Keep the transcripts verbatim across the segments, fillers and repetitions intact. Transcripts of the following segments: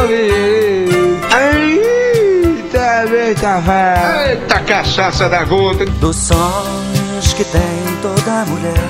Eita, eita, velho. Eita, cachaça da gota. Dos sonhos que tem toda mulher,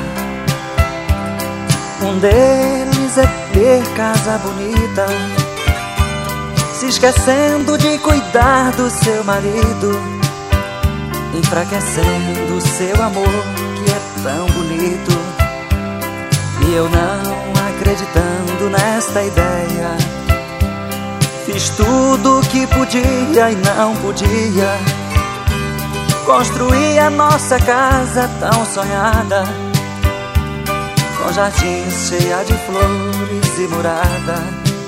um deles é ter casa bonita, se esquecendo de cuidar do seu marido, enfraquecendo o seu amor que é tão bonito. E eu não acreditando nesta ideia, fiz tudo o que podia e não podia, construí a nossa casa tão sonhada, com jardins cheia de flores e morada.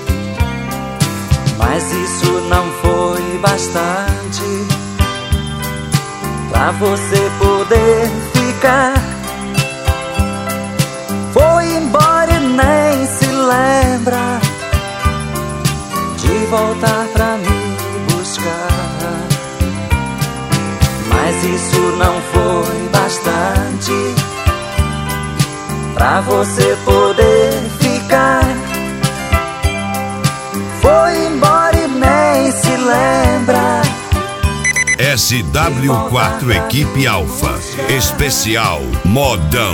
Mas isso não foi bastante pra você poder ficar. Foi embora e nem se lembra de voltar pra me buscar. Mas isso não foi bastante pra você poder ficar. Foi embora e nem se lembra. S W quatro Equipe Alfa, especial Modão.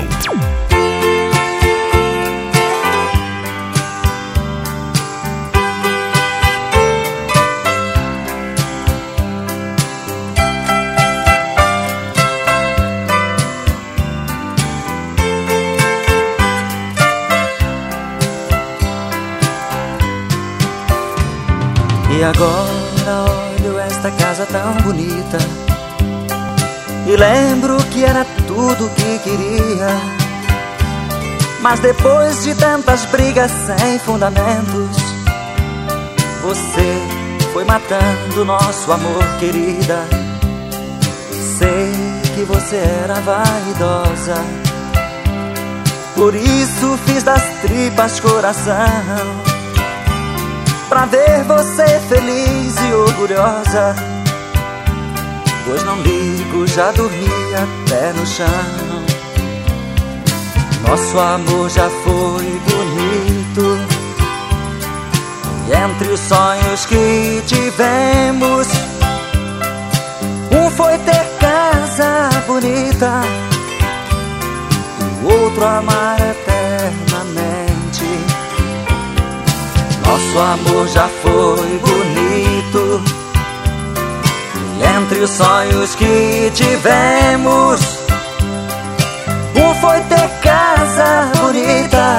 E agora olho esta casa tão bonita e lembro que era tudo que queria. Mas depois de tantas brigas sem fundamentos, você foi matando nosso amor, querida. Sei que você era vaidosa, por isso fiz das tripas coração, pra ver você feliz e orgulhosa. Pois não ligo, já dormi até no chão. Nosso amor já foi bonito, e entre os sonhos que tivemos, um foi ter casa bonita, e o outro amar eternamente. Nosso amor já foi bonito, e entre os sonhos que tivemos, um foi ter casa bonita,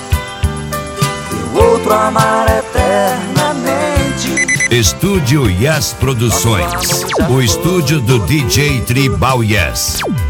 e o outro amar eternamente. Estúdio Yes Produções, o estúdio do D J Tribal Yes.